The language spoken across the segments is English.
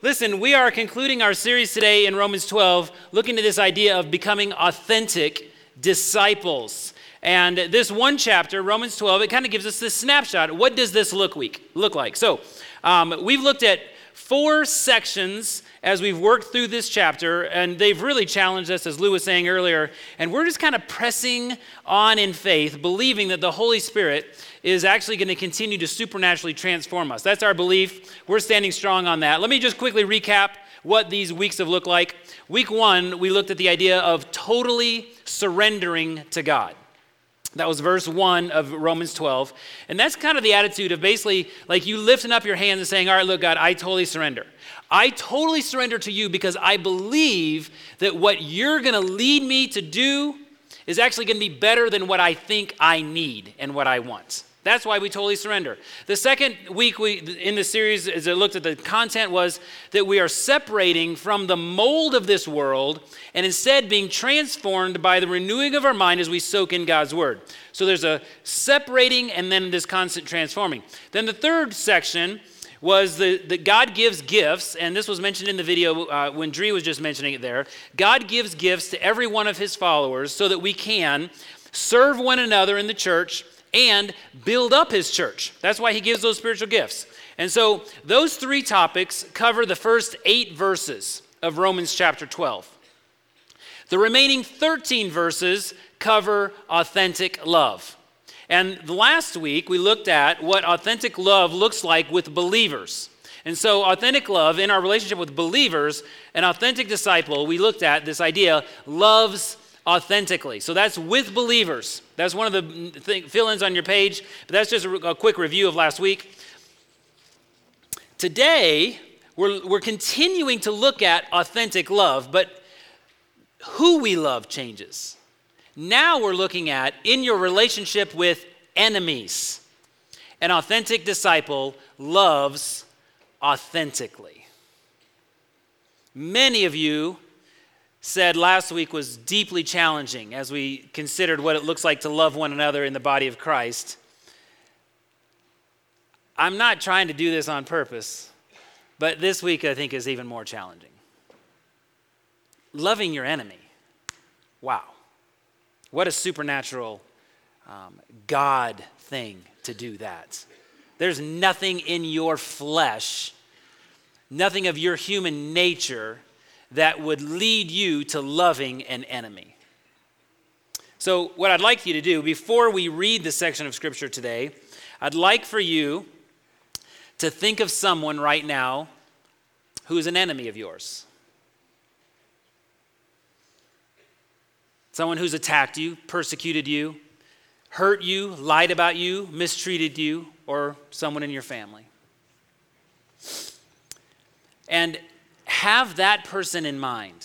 Listen, we are concluding our series today in Romans 12, looking at this idea of becoming authentic disciples. And this one chapter, Romans 12, it kind of gives us this snapshot. What does this look like? So we've looked at 4 sections as we've worked through this chapter, and they've really challenged us, as Lou was saying earlier, and we're just kind of pressing on in faith, believing that the Holy Spirit is actually going to continue to supernaturally transform us. That's our belief. We're standing strong on that. Let me just quickly recap what these weeks have looked like. Week 1, we looked at the idea of totally surrendering to God. That was verse 1 of Romans 12. And that's kind of the attitude of basically like you lifting up your hands and saying, all right, look, God, I totally surrender. I totally surrender to you because I believe that what you're going to lead me to do is actually going to be better than what I think I need and what I want. That's why we totally surrender. The second week in the series, as I looked at the content, was that we are separating from the mold of this world and instead being transformed by the renewing of our mind as we soak in God's word. So there's a separating and then this constant transforming. Then the third section was that God gives gifts, and this was mentioned in the video when Dree was just mentioning it there. God gives gifts to every one of his followers so that we can serve one another in the church and build up his church. That's why he gives those spiritual gifts. And so those 3 topics cover the first 8 verses of Romans chapter 12. The remaining 13 verses cover authentic love. And last week we looked at what authentic love looks like with believers. And so authentic love in our relationship with believers, an authentic disciple, we looked at this idea, loves authentically. So that's with believers. That's one of the fill-ins on your page, but that's just a quick review of last week. Today, we're continuing to look at authentic love, but who we love changes. Now we're looking at in your relationship with enemies. An authentic disciple loves authentically. Many of you said last week was deeply challenging as we considered what it looks like to love one another in the body of Christ. I'm not trying to do this on purpose, but this week I think is even more challenging. Loving your enemy. Wow. What a supernatural God thing to do that. There's nothing in your flesh, nothing of your human nature that would lead you to loving an enemy. So what I'd like you to do, before we read the section of Scripture today, I'd like for you to think of someone right now who is an enemy of yours. Someone who's attacked you, persecuted you, hurt you, lied about you, mistreated you, or someone in your family. And have that person in mind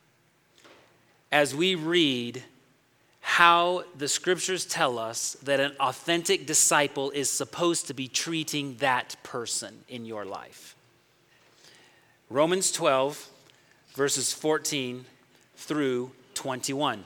as we read how the scriptures tell us that an authentic disciple is supposed to be treating that person in your life. Romans 12, verses 14 through 21.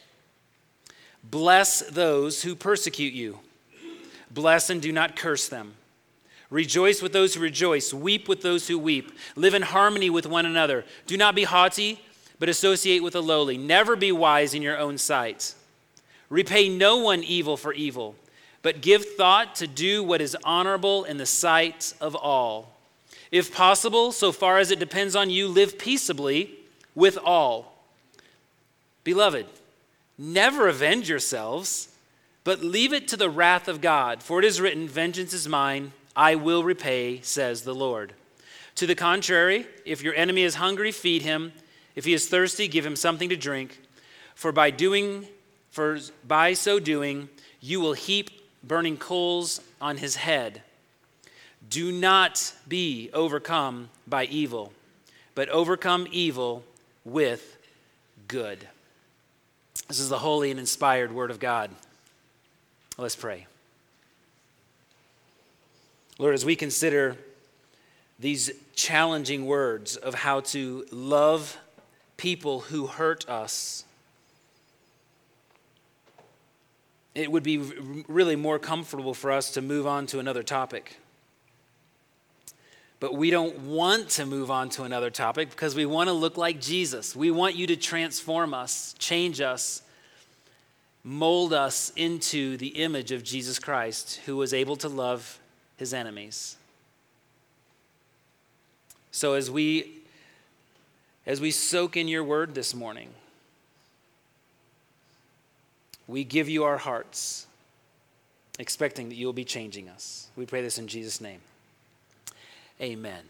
Bless those who persecute you. Bless and do not curse them. Rejoice with those who rejoice. Weep with those who weep. Live in harmony with one another. Do not be haughty, but associate with the lowly. Never be wise in your own sight. Repay no one evil for evil, but give thought to do what is honorable in the sight of all. If possible, so far as it depends on you, live peaceably with all. Beloved, never avenge yourselves, but leave it to the wrath of God. For it is written, vengeance is mine, I will repay, says the Lord. To the contrary, if your enemy is hungry, feed him. If he is thirsty, give him something to drink. For by so doing, you will heap burning coals on his head. Do not be overcome by evil, but overcome evil with good. This is the holy and inspired word of God. Let's pray. Lord, as we consider these challenging words of how to love people who hurt us, it would be really more comfortable for us to move on to another topic. But we don't want to move on to another topic because we want to look like Jesus. We want you to transform us, change us, mold us into the image of Jesus Christ, who was able to love his enemies. So as we soak in your word this morning, we give you our hearts, expecting that you will be changing us. We pray this in Jesus' name. Amen.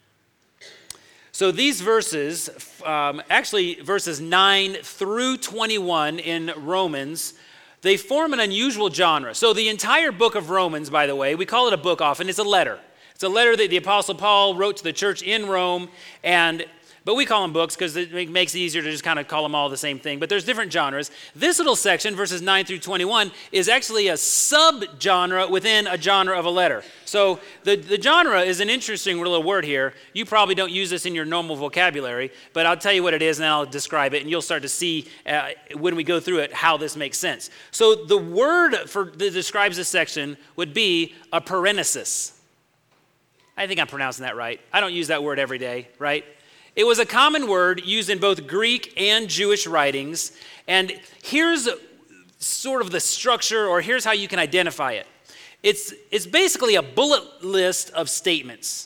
So these verses, actually verses 9 through 21 in Romans, they form an unusual genre. So the entire book of Romans, by the way, we call it a book often, it's a letter. It's a letter that the Apostle Paul wrote to the church in Rome, but we call them books because it makes it easier to just kind of call them all the same thing. But there's different genres. This little section, verses 9 through 21, is actually a subgenre within a genre of a letter. So the genre is an interesting little word here. You probably don't use this in your normal vocabulary, but I'll tell you what it is and then I'll describe it, and you'll start to see when we go through it how this makes sense. So the word that describes this section would be a parenesis. I think I'm pronouncing that right. I don't use that word every day, right? It was a common word used in both Greek and Jewish writings, and here's sort of the structure, or here's how you can identify it. It's basically a bullet list of statements.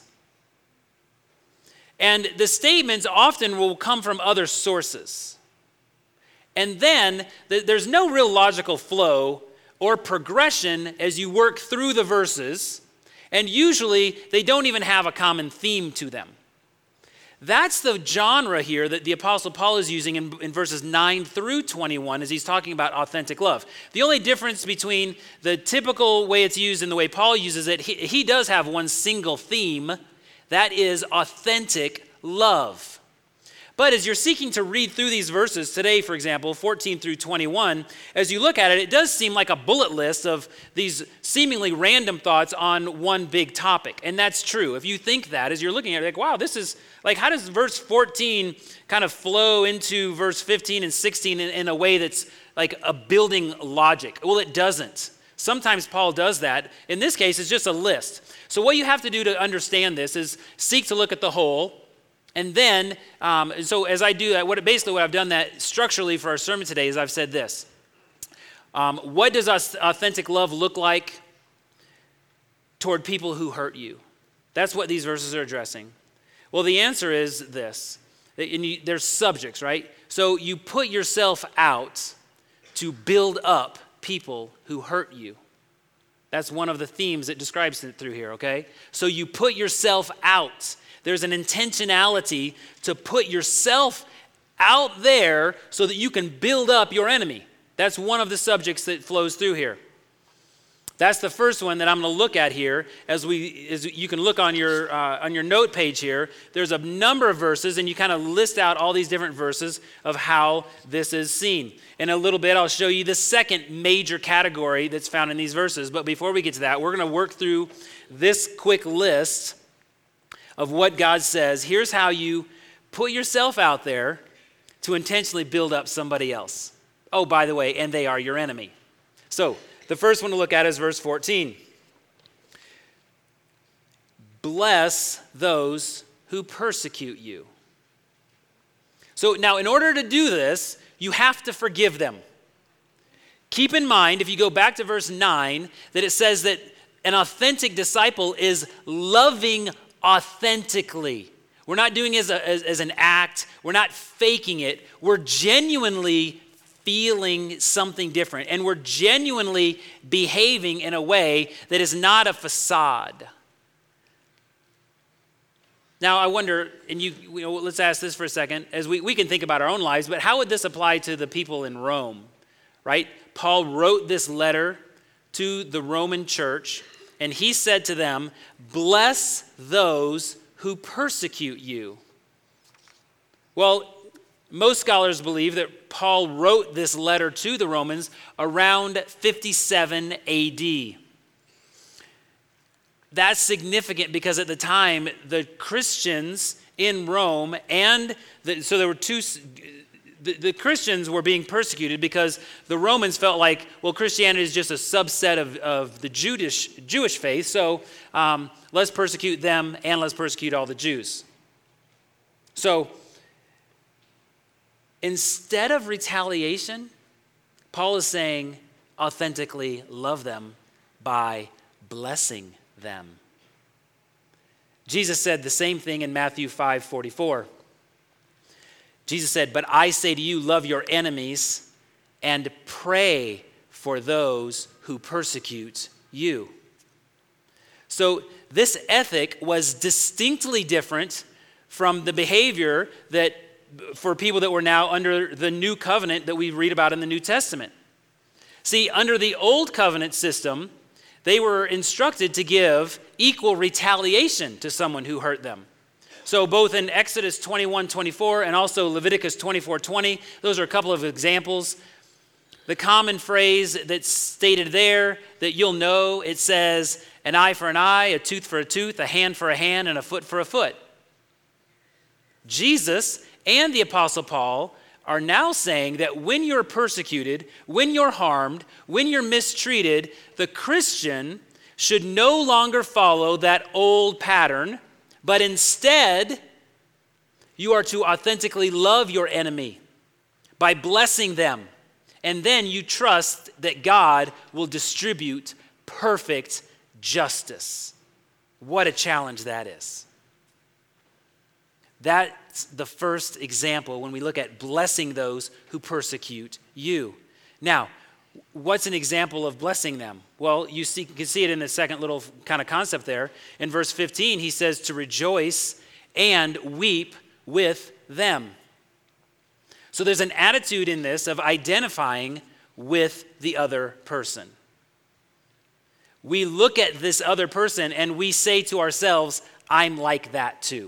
And the statements often will come from other sources. And then there's no real logical flow or progression as you work through the verses, and usually they don't even have a common theme to them. That's the genre here that the Apostle Paul is using in verses 9 through 21 as he's talking about authentic love. The only difference between the typical way it's used and the way Paul uses it, he does have one single theme, that is authentic love. But as you're seeking to read through these verses today, for example, 14 through 21, as you look at it, it does seem like a bullet list of these seemingly random thoughts on one big topic. And that's true. If you think that, as you're looking at it, like, wow, this is, like, how does verse 14 kind of flow into verse 15 and 16 in a way that's like a building logic? Well, it doesn't. Sometimes Paul does that. In this case, it's just a list. So what you have to do to understand this is seek to look at the whole. And then, so as I do that, what I've done that structurally for our sermon today is I've said this. What does authentic love look like toward people who hurt you? That's what these verses are addressing. Well, the answer is this. There's subjects, right? So you put yourself out to build up people who hurt you. That's one of the themes that describes it through here, okay? So you put yourself out. There's an intentionality to put yourself out there so that you can build up your enemy. That's one of the subjects that flows through here. That's the first one that I'm going to look at here. As you can look on your note page here, there's a number of verses, and you kind of list out all these different verses of how this is seen. In a little bit, I'll show you the second major category that's found in these verses. But before we get to that, we're going to work through this quick list of what God says. Here's how you put yourself out there to intentionally build up somebody else. Oh, by the way, and they are your enemy. So the first one to look at is verse 14. Bless those who persecute you. So now, in order to do this, you have to forgive them. Keep in mind, if you go back to verse 9, that it says that an authentic disciple is loving authentically. We're not doing it as an act. We're not faking it. We're genuinely feeling something different. And we're genuinely behaving in a way that is not a facade. Now, I wonder, and let's ask this for a second, as we can think about our own lives, but how would this apply to the people in Rome, right? Paul wrote this letter to the Roman church, and he said to them, bless those who persecute you. Well, most scholars believe that Paul wrote this letter to the Romans around 57 AD. That's significant because at the time, the Christians in Rome so there were the Christians were being persecuted because the Romans felt like, well, Christianity is just a subset of the Jewish faith, so let's persecute them and let's persecute all the Jews. So instead of retaliation, Paul is saying, authentically love them by blessing them. Jesus said the same thing in Matthew 5:44. Jesus said, but I say to you, love your enemies and pray for those who persecute you. So this ethic was distinctly different from the behavior that for people that were now under the new covenant that we read about in the New Testament. See, under the old covenant system, they were instructed to give equal retaliation to someone who hurt them. So both in Exodus 21:24 and also Leviticus 24:20, those are a couple of examples. The common phrase that's stated there that you'll know, it says, an eye for an eye, a tooth for a tooth, a hand for a hand, and a foot for a foot. Jesus and the Apostle Paul are now saying that when you're persecuted, when you're harmed, when you're mistreated, the Christian should no longer follow that old pattern, but instead, you are to authentically love your enemy by blessing them. And then you trust that God will distribute perfect justice. What a challenge that is. That's the first example when we look at blessing those who persecute you. Now, what's an example of blessing them? Well, you can see it in the second little kind of concept there. In verse 15, he says to rejoice and weep with them. So there's an attitude in this of identifying with the other person. We look at this other person and we say to ourselves, I'm like that too.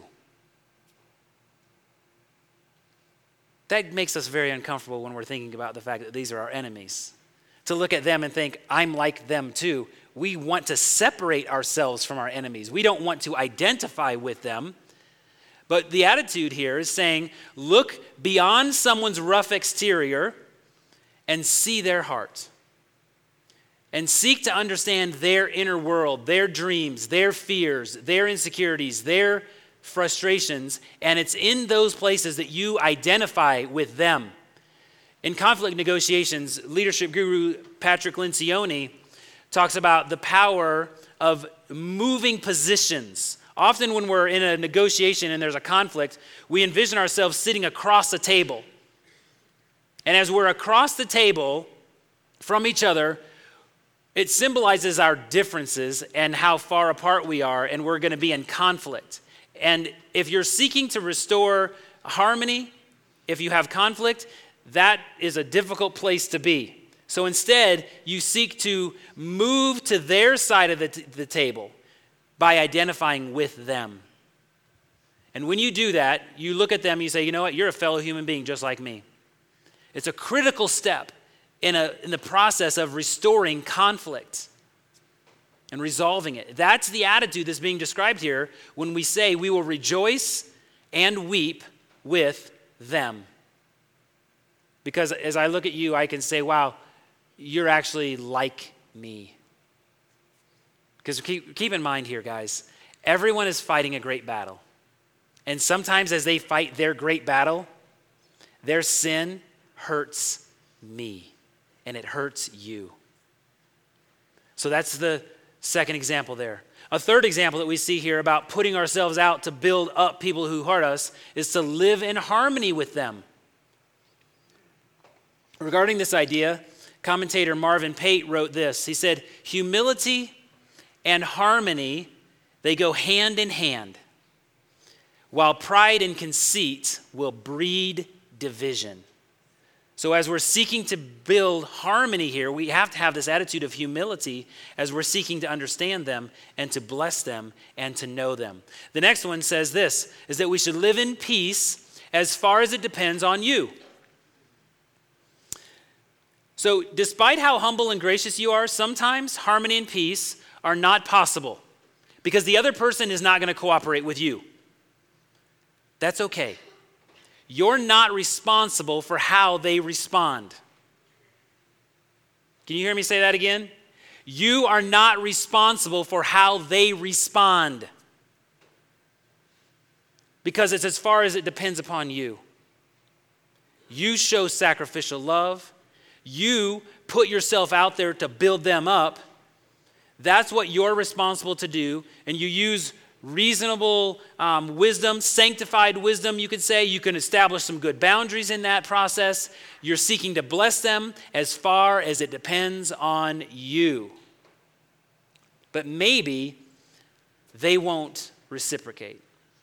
That makes us very uncomfortable when we're thinking about the fact that these are our enemies. To look at them and think, I'm like them too. We want to separate ourselves from our enemies. We don't want to identify with them. But the attitude here is saying, look beyond someone's rough exterior and see their heart. And seek to understand their inner world, their dreams, their fears, their insecurities, their frustrations. And it's in those places that you identify with them. In conflict negotiations, leadership guru Patrick Lencioni talks about the power of moving positions. Often when we're in a negotiation and there's a conflict, we envision ourselves sitting across a table. And as we're across the table from each other, it symbolizes our differences and how far apart we are, and we're going to be in conflict. And if you're seeking to restore harmony, if you have conflict, that is a difficult place to be. So instead, you seek to move to their side of the table by identifying with them. And when you do that, you look at them and you say, you know what, you're a fellow human being just like me. It's a critical step in the process of restoring conflict and resolving it. That's the attitude that's being described here when we say we will rejoice and weep with them. Because as I look at you, I can say, wow, you're actually like me. Because keep in mind here, guys, everyone is fighting a great battle. And sometimes as they fight their great battle, their sin hurts me, and it hurts you. So that's the second example there. A third example that we see here about putting ourselves out to build up people who hurt us is to live in harmony with them. Regarding this idea, commentator Marvin Pate wrote this. He said, humility and harmony, they go hand in hand, while pride and conceit will breed division. So as we're seeking to build harmony here, we have to have this attitude of humility as we're seeking to understand them and to bless them and to know them. The next one says this, is that we should live in peace as far as it depends on you. So despite how humble and gracious you are, sometimes harmony and peace are not possible because the other person is not going to cooperate with you. That's okay. you're not responsible for how they respond. Can you hear me say that again? You are not responsible for how they respond, because it's as far as it depends upon you. You show sacrificial love. You put yourself out there to build them up. That's what you're responsible to do, and you use reasonable wisdom, sanctified wisdom, you could say. You can establish some good boundaries in that process. You're seeking to bless them as far as it depends on you. But maybe they won't reciprocate.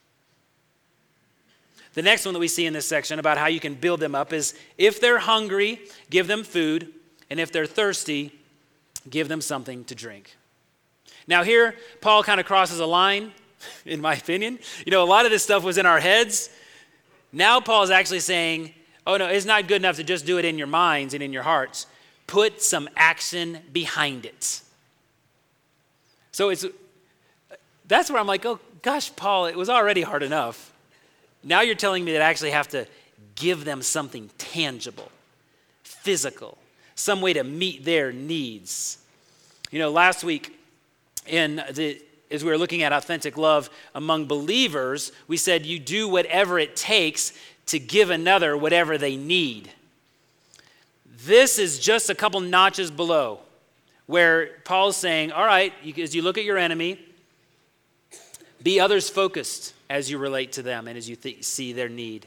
The next one that we see in this section about how you can build them up is, if they're hungry, give them food, and if they're thirsty, give them something to drink. Now here, Paul kind of crosses a line, in my opinion. You know, a lot of this stuff was in our heads. Now Paul's actually saying, oh no, it's not good enough to just do it in your minds and in your hearts. Put some action behind it. So that's where I'm like, oh gosh, Paul, it was already hard enough. Now you're telling me that I actually have to give them something tangible, physical, some way to meet their needs. You know, last week, as we were looking at authentic love among believers, we said you do whatever it takes to give another whatever they need. This is just a couple notches below, where Paul's saying, all right, as you look at your enemy, be others focused as you relate to them and as you see their need.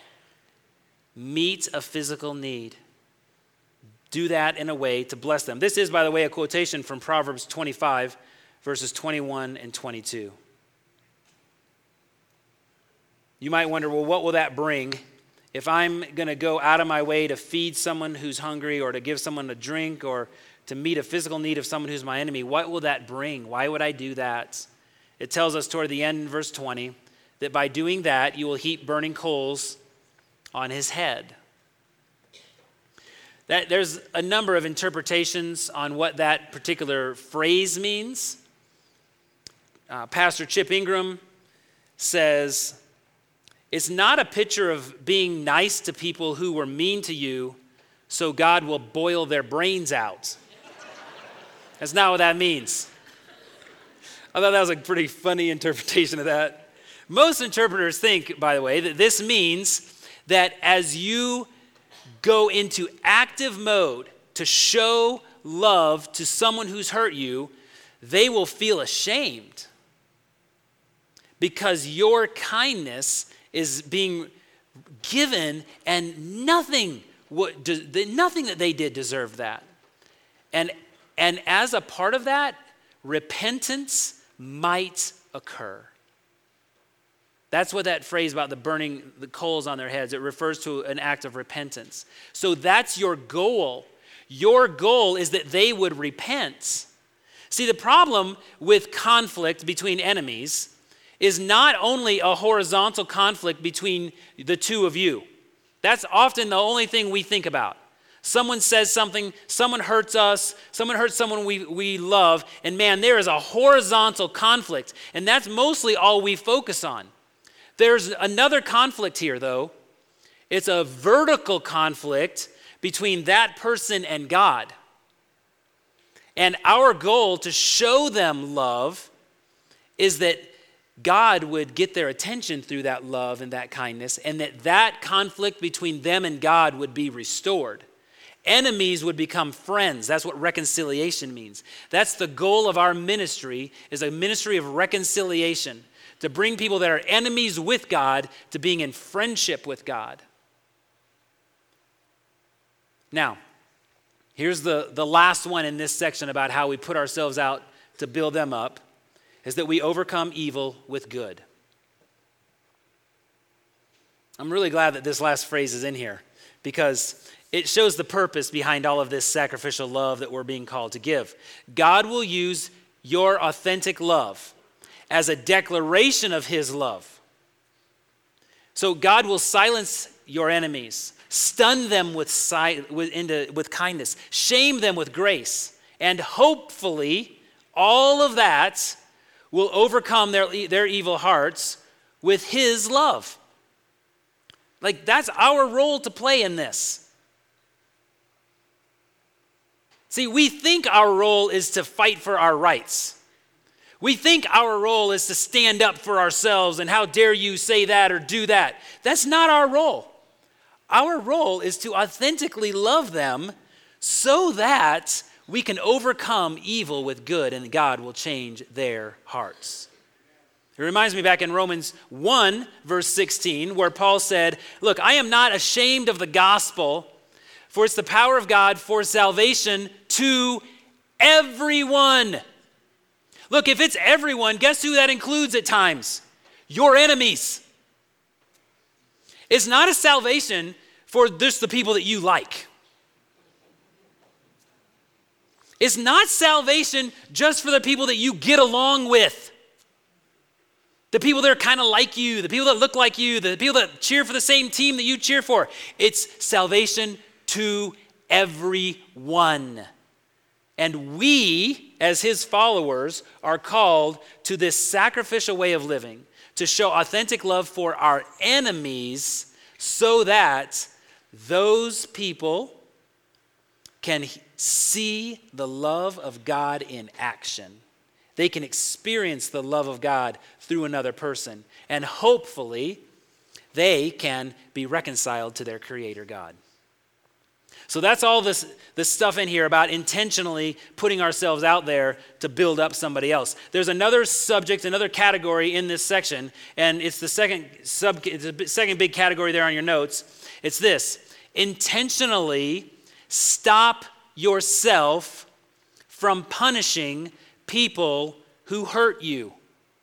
Meet a physical need. Do that in a way to bless them. This is, by the way, a quotation from Proverbs 25, verses 21 and 22. You might wonder, well, what will that bring? If I'm going to go out of my way to feed someone who's hungry or to give someone a drink or to meet a physical need of someone who's my enemy, what will that bring? Why would I do that? It tells us toward the end in verse 20 that by doing that, you will heap burning coals on his head. There's a number of interpretations on what that particular phrase means. Pastor Chip Ingram says, it's not a picture of being nice to people who were mean to you so God will boil their brains out. That's not what that means. I thought that was a pretty funny interpretation of that. Most interpreters think, by the way, that this means that as you go into active mode to show love to someone who's hurt you, they will feel ashamed because your kindness is being given and nothing that they did deserved that. And as a part of that, repentance might occur. That's what that phrase about the burning the coals on their heads, it refers to an act of repentance. So that's your goal. Your goal is that they would repent. See, the problem with conflict between enemies is not only a horizontal conflict between the two of you. That's often the only thing we think about. Someone says something, someone hurts us, someone hurts someone we love, and man, there is a horizontal conflict, and that's mostly all we focus on. There's another conflict here, though. It's a vertical conflict between that person and God. And our goal to show them love is that God would get their attention through that love and that kindness, and that conflict between them and God would be restored. Enemies would become friends. That's what reconciliation means. That's the goal of our ministry, is a ministry of reconciliation, to bring people that are enemies with God to being in friendship with God. Now, here's the last one in this section about how we put ourselves out to build them up, is that we overcome evil with good. I'm really glad that this last phrase is in here because it shows the purpose behind all of this sacrificial love that we're being called to give. God will use your authentic love as a declaration of his love. So God will silence your enemies, stun them with kindness, shame them with grace, and hopefully all of that will overcome their evil hearts with his love. Like, that's our role to play in this. See, we think our role is to fight for our rights. We think our role is to stand up for ourselves and how dare you say that or do that. That's not our role. Our role is to authentically love them so that we can overcome evil with good and God will change their hearts. It reminds me back in Romans 1, verse 16, where Paul said, look, I am not ashamed of the gospel, for it's the power of God for salvation to everyone. Look, if it's everyone, guess who that includes at times? Your enemies. It's not a salvation for just the people that you like. It's not salvation just for the people that you get along with. The people that are kind of like you, the people that look like you, the people that cheer for the same team that you cheer for. It's salvation to everyone. And we, as his followers, are called to this sacrificial way of living, to show authentic love for our enemies so that those people can see the love of God in action. They can experience the love of God through another person. And hopefully, they can be reconciled to their Creator God. So that's all this stuff in here about intentionally putting ourselves out there to build up somebody else. There's another subject, another category in this section, and it's the second big category there on your notes. It's this: intentionally stop yourself from punishing people who hurt you.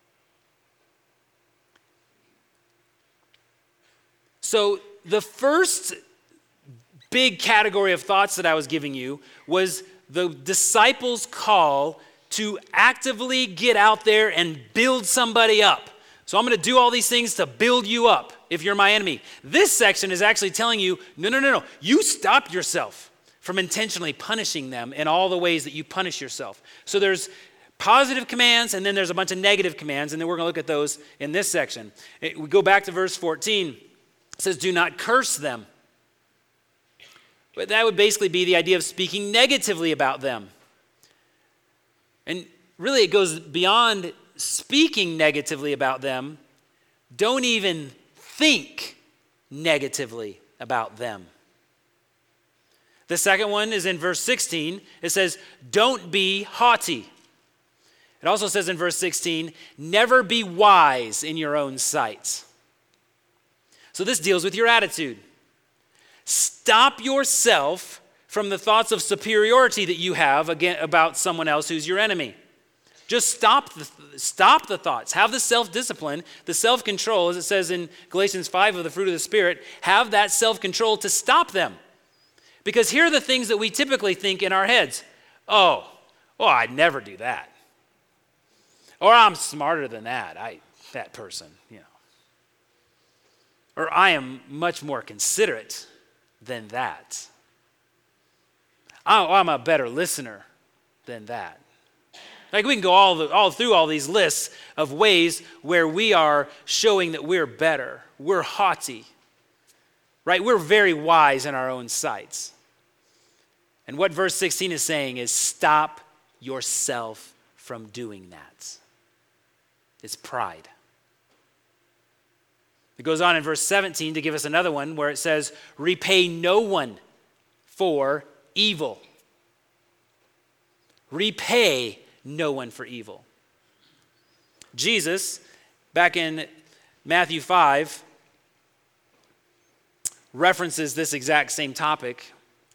So the first big category of thoughts that I was giving you was the disciples' call to actively get out there and build somebody up. So I'm going to do all these things to build you up if you're my enemy. This section is actually telling you, no. You stop yourself from intentionally punishing them in all the ways that you punish yourself. So there's positive commands, and then there's a bunch of negative commands, and then we're going to look at those in this section. We go back to verse 14. It says, do not curse them. But that would basically be the idea of speaking negatively about them. And really it goes beyond speaking negatively about them. Don't even think negatively about them. The second one is in verse 16. It says, don't be haughty. It also says in verse 16, never be wise in your own sight. So this deals with your attitude. Stop yourself from the thoughts of superiority that you have about someone else who's your enemy. Just stop the thoughts. Have the self-discipline, the self-control, as it says in Galatians 5 of the fruit of the Spirit. Have that self-control to stop them. Because here are the things that we typically think in our heads. I'd never do that. Or I'm smarter than that. That person, Or I am much more considerate than that. I'm a better listener than that. Like we can go all through all these lists of ways where we are showing that we're better. We're haughty, right? We're very wise in our own sights. And what verse 16 is saying is stop yourself from doing that. It's pride. It goes on in verse 17 to give us another one where it says, repay no one for evil. Repay no one for evil. Jesus, back in Matthew 5, references this exact same topic.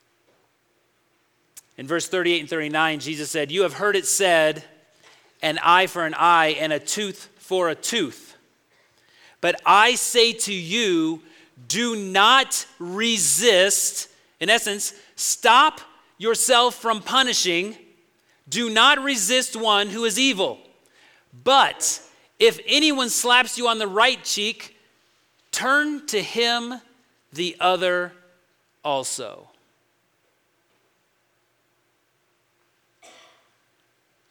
In verse 38 and 39, Jesus said, you have heard it said, an eye for an eye and a tooth for a tooth. But I say to you, do not resist. In essence, stop yourself from punishing. Do not resist one who is evil. But if anyone slaps you on the right cheek, turn to him the other also.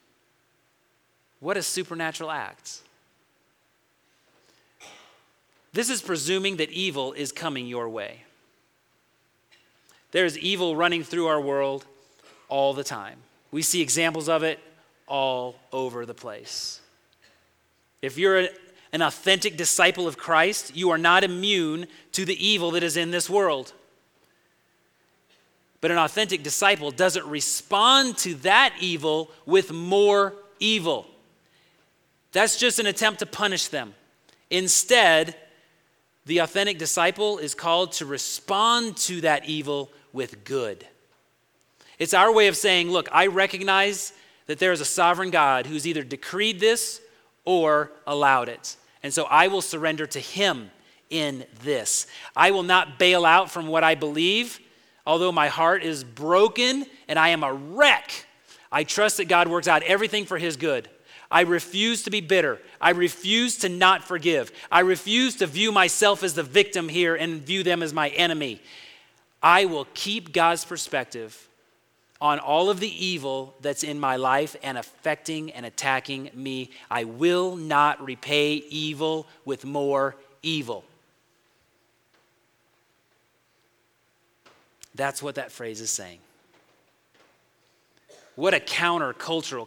What a supernatural act. This is presuming that evil is coming your way. There's evil running through our world all the time. We see examples of it all over the place. If you're an authentic disciple of Christ, you are not immune to the evil that is in this world. But an authentic disciple doesn't respond to that evil with more evil. That's just an attempt to punish them. Instead, the authentic disciple is called to respond to that evil with good. It's our way of saying, look, I recognize that there is a sovereign God who's either decreed this or allowed it. And so I will surrender to him in this. I will not bail out from what I believe, although my heart is broken and I am a wreck. I trust that God works out everything for his good. I refuse to be bitter. I refuse to not forgive. I refuse to view myself as the victim here and view them as my enemy. I will keep God's perspective on all of the evil that's in my life and affecting and attacking me. I will not repay evil with more evil. That's what that phrase is saying. What a counter-cultural,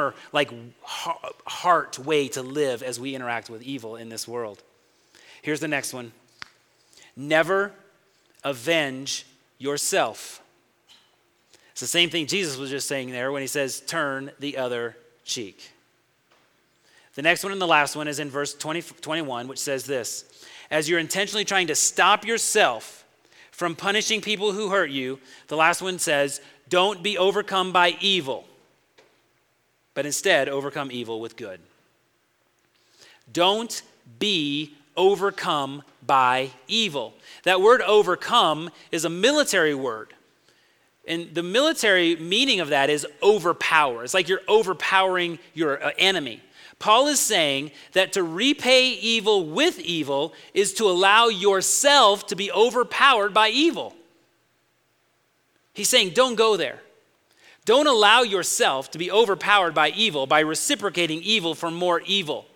heart way to live as we interact with evil in this world. Here's the next one. Never avenge yourself. It's the same thing Jesus was just saying there when he says, turn the other cheek. The next one and the last one is in verse 21, which says this. As you're intentionally trying to stop yourself from punishing people who hurt you, the last one says, don't be overcome by evil, but instead overcome evil with good. Don't be overcome by evil. That word overcome is a military word. And the military meaning of that is overpower. It's like you're overpowering your enemy. Paul is saying that to repay evil with evil is to allow yourself to be overpowered by evil. He's saying, don't go there. Don't allow yourself to be overpowered by evil by reciprocating evil for more evil.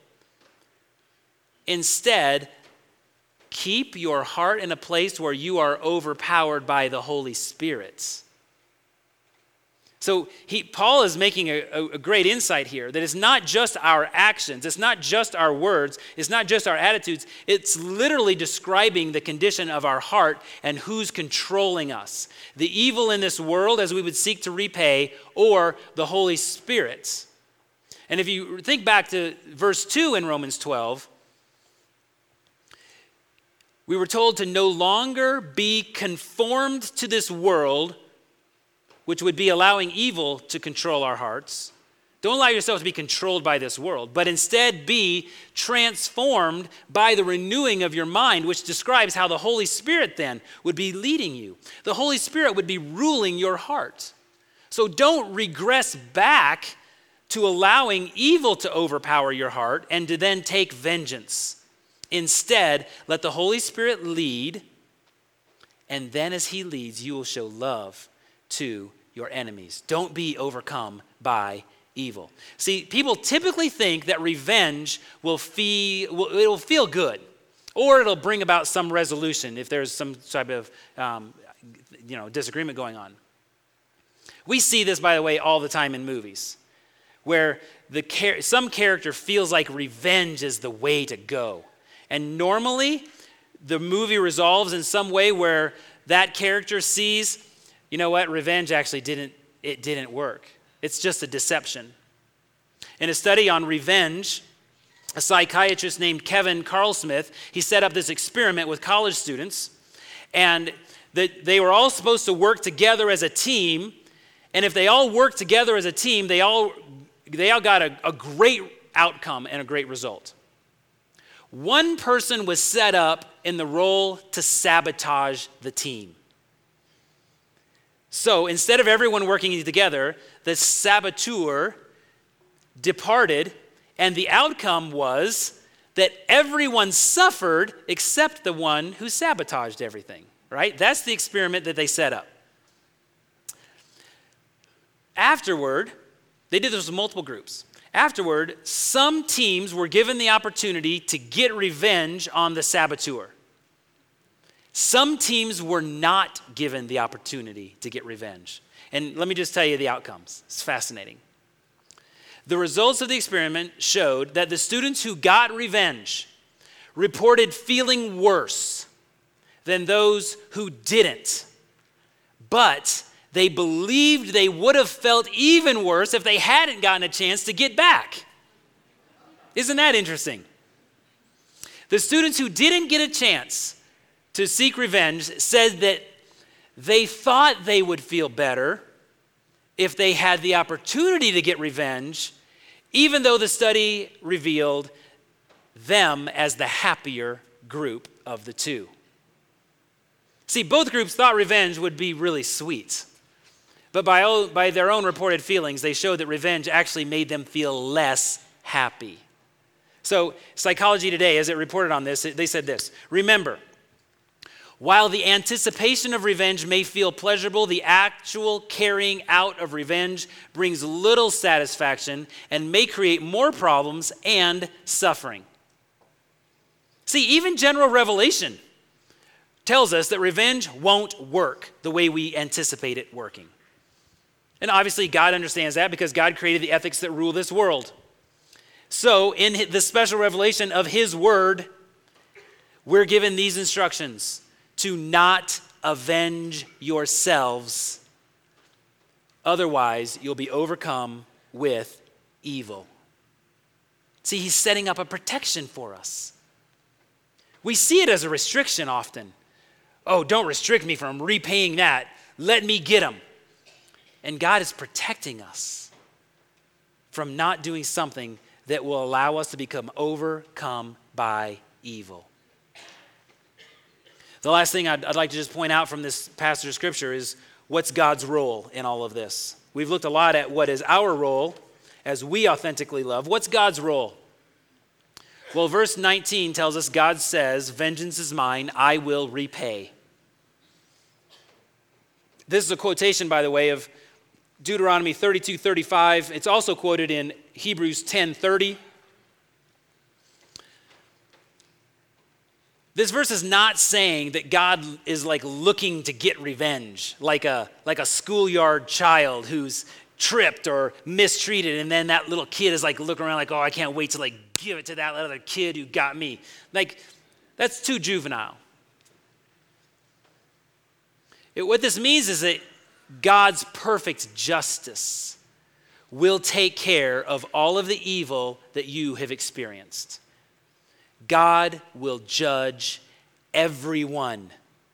Instead, keep your heart in a place where you are overpowered by the Holy Spirit. So Paul is making a great insight here that it's not just our actions, it's not just our words, it's not just our attitudes, it's literally describing the condition of our heart and who's controlling us. The evil in this world as we would seek to repay, or the Holy Spirit. And if you think back to verse 2 in Romans 12, we were told to no longer be conformed to this world, which would be allowing evil to control our hearts. Don't allow yourself to be controlled by this world, but instead be transformed by the renewing of your mind, which describes how the Holy Spirit then would be leading you. The Holy Spirit would be ruling your heart. So don't regress back to allowing evil to overpower your heart and to then take vengeance. Instead, let the Holy Spirit lead, and then as he leads, you will show love to your enemies. Don't be overcome by evil. See, people typically think that revenge will feel good, or it'll bring about some resolution if there's some type of disagreement going on. We see this, by the way, all the time in movies, where some character feels like revenge is the way to go. And normally, the movie resolves in some way where that character sees, you know what, revenge actually didn't work. It's just a deception. In a study on revenge, a psychiatrist named Kevin Carlsmith, he set up this experiment with college students, and they were all supposed to work together as a team, and if they all worked together as a team, they all got a great outcome and a great result. One person was set up in the role to sabotage the team. So instead of everyone working together, the saboteur departed, and the outcome was that everyone suffered except the one who sabotaged everything, right? That's the experiment that they set up. Afterward, they did this with multiple groups. Afterward, some teams were given the opportunity to get revenge on the saboteur. Some teams were not given the opportunity to get revenge. And let me just tell you the outcomes. It's fascinating. The results of the experiment showed that the students who got revenge reported feeling worse than those who didn't. But they believed they would have felt even worse if they hadn't gotten a chance to get back. Isn't that interesting? The students who didn't get a chance to seek revenge said that they thought they would feel better if they had the opportunity to get revenge, even though the study revealed them as the happier group of the two. See, both groups thought revenge would be really sweet. But by their own reported feelings, they showed that revenge actually made them feel less happy. So Psychology Today, as it reported on this, they said this: remember, while the anticipation of revenge may feel pleasurable, the actual carrying out of revenge brings little satisfaction and may create more problems and suffering. See, even general revelation tells us that revenge won't work the way we anticipate it working. And obviously God understands that because God created the ethics that rule this world. So in the special revelation of his word, we're given these instructions: to not avenge yourselves, otherwise you'll be overcome with evil. See, he's setting up a protection for us. We see it as a restriction often. Oh, don't restrict me from repaying that. Let me get them. And God is protecting us from not doing something that will allow us to become overcome by evil. The last thing I'd like to just point out from this passage of Scripture is what's God's role in all of this. We've looked a lot at what is our role as we authentically love. What's God's role? Well, verse 19 tells us God says, "Vengeance is mine, I will repay." This is a quotation, by the way, of Deuteronomy 32:35. It's also quoted in Hebrews 10:30. This verse is not saying that God is like looking to get revenge, like a schoolyard child who's tripped or mistreated, and then that little kid is like looking around like, oh, I can't wait to like give it to that other kid who got me. Like, that's too juvenile. What this means is that God's perfect justice will take care of all of the evil that you have experienced. God will judge everyone.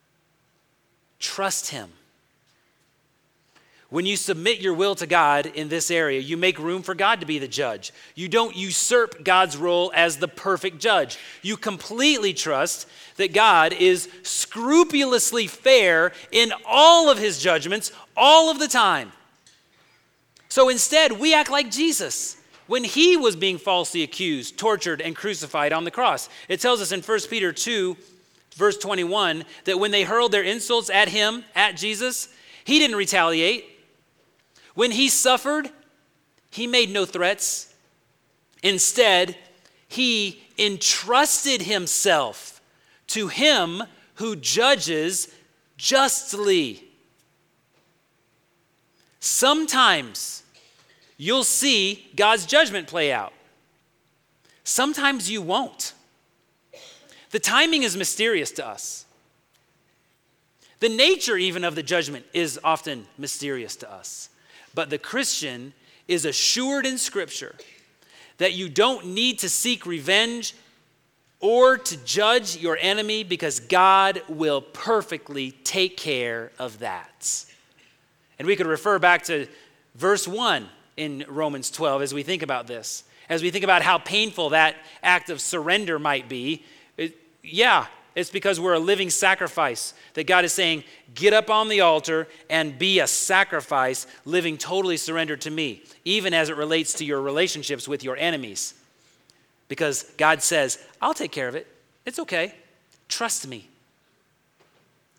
Trust him. When you submit your will to God in this area, you make room for God to be the judge. You don't usurp God's role as the perfect judge. You completely trust that God is scrupulously fair in all of his judgments all of the time. So instead, we act like Jesus when he was being falsely accused, tortured, and crucified on the cross. It tells us in 1 Peter 2, verse 21, that when they hurled their insults at him, at Jesus, he didn't retaliate. When he suffered, he made no threats. Instead, he entrusted himself to him who judges justly. Sometimes you'll see God's judgment play out. Sometimes you won't. The timing is mysterious to us. The nature even of the judgment is often mysterious to us. But the Christian is assured in Scripture that you don't need to seek revenge or to judge your enemy because God will perfectly take care of that. And we could refer back to verse 1 in Romans 12 as we think about this. As we think about how painful that act of surrender might be. It's because we're a living sacrifice that God is saying, get up on the altar and be a sacrifice, living totally surrendered to me, even as it relates to your relationships with your enemies. Because God says, I'll take care of it. It's okay. Trust me.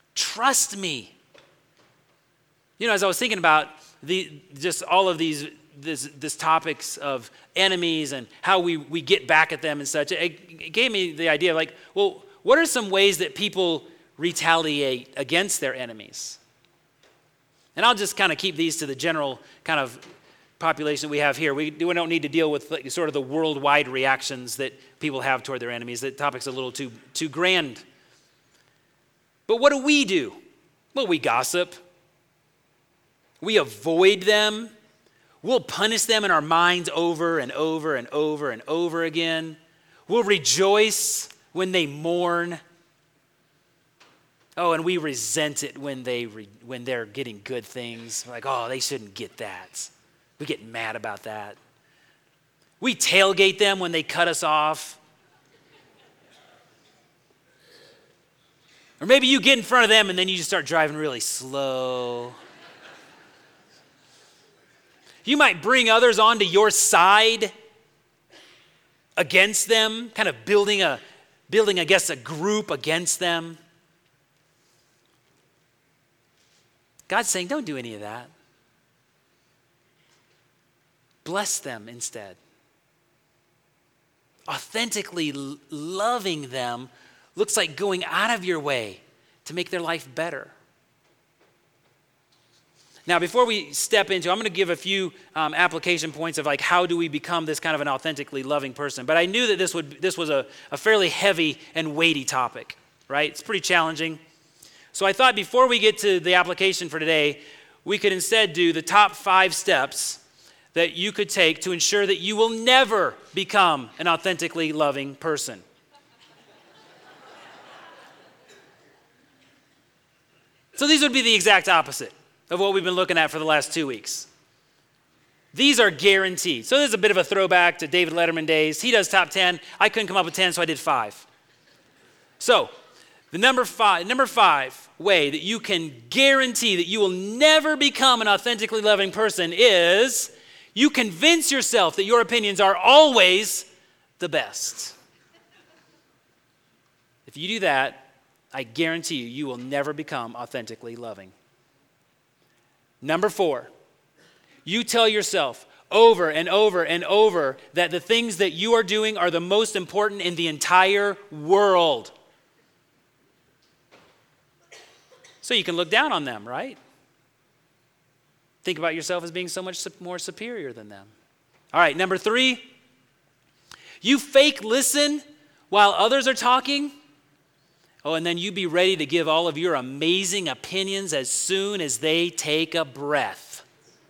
Trust me. You know, as I was thinking about just all of these this topics of enemies and how we get back at them and such, it gave me the idea like, well, what are some ways that people retaliate against their enemies? And I'll just kind of keep these to the general kind of population we have here. We don't need to deal with like sort of the worldwide reactions that people have toward their enemies. That topic's a little too grand. But what do? Well, we gossip. We avoid them. We'll punish them in our minds over and over and over and over again. We'll rejoice when they mourn. Oh, and we resent it when they're getting good things. We're like, oh, they shouldn't get that. We get mad about that. We tailgate them when they cut us off. Or maybe you get in front of them and then you just start driving really slow. You might bring others onto your side against them, kind of building, I guess, a group against them. God's saying, don't do any of that. Bless them instead. Authentically loving them looks like going out of your way to make their life better. Now, before we step into, I'm going to give a few application points of like how do we become this kind of an authentically loving person. But I knew that this was a fairly heavy and weighty topic, right? It's pretty challenging. So I thought before we get to the application for today, we could instead do the top 5 steps that you could take to ensure that you will never become an authentically loving person. So these would be the exact opposite of what we've been looking at for the last 2 weeks. These are guaranteed. So this is a bit of a throwback to David Letterman days. He does top 10. I couldn't come up with 10, so I did 5. So the number five way that you can guarantee that you will never become an authentically loving person is you convince yourself that your opinions are always the best. If you do that, I guarantee you will never become authentically loving. Number 4, you tell yourself over and over and over that the things that you are doing are the most important in the entire world. So you can look down on them, right? Think about yourself as being so much more superior than them. All right, number 3, you fake listen while others are talking. Oh, and then you be ready to give all of your amazing opinions as soon as they take a breath.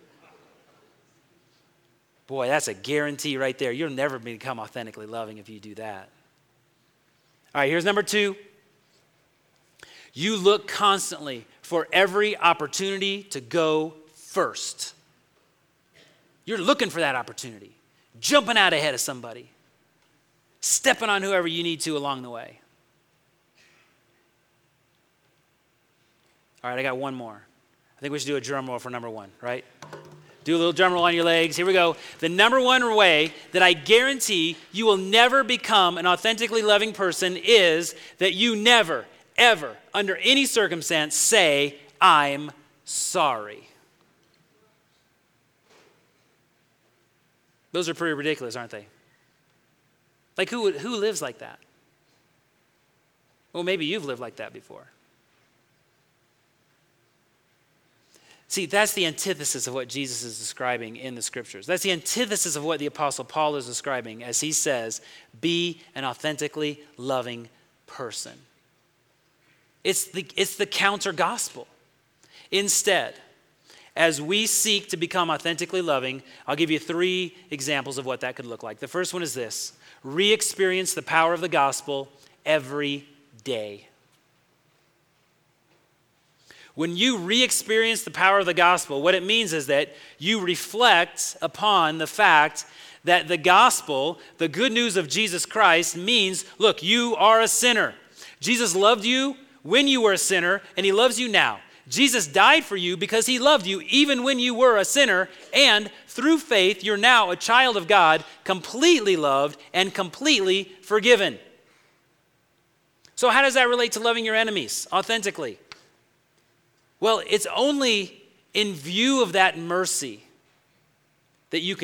Boy, that's a guarantee right there. You'll never become authentically loving if you do that. All right, here's number 2. You look constantly for every opportunity to go first. You're looking for that opportunity, jumping out ahead of somebody, stepping on whoever you need to along the way. All right, I got one more. I think we should do a drum roll for number 1, right? Do a little drum roll on your legs. Here we go. The number 1 way that I guarantee you will never become an authentically loving person is that you never, ever, under any circumstance, say, I'm sorry. Those are pretty ridiculous, aren't they? Like who lives like that? Well, maybe you've lived like that before. See, that's the antithesis of what Jesus is describing in the scriptures. That's the antithesis of what the Apostle Paul is describing as he says, be an authentically loving person. It's the counter gospel. Instead, as we seek to become authentically loving, I'll give you 3 examples of what that could look like. The first one is this: re-experience the power of the gospel every day. When you re-experience the power of the gospel, what it means is that you reflect upon the fact that the gospel, the good news of Jesus Christ, means, look, you are a sinner. Jesus loved you when you were a sinner, and he loves you now. Jesus died for you because he loved you even when you were a sinner, and through faith, you're now a child of God, completely loved and completely forgiven. So how does that relate to loving your enemies authentically? Well, it's only in view of that mercy that you can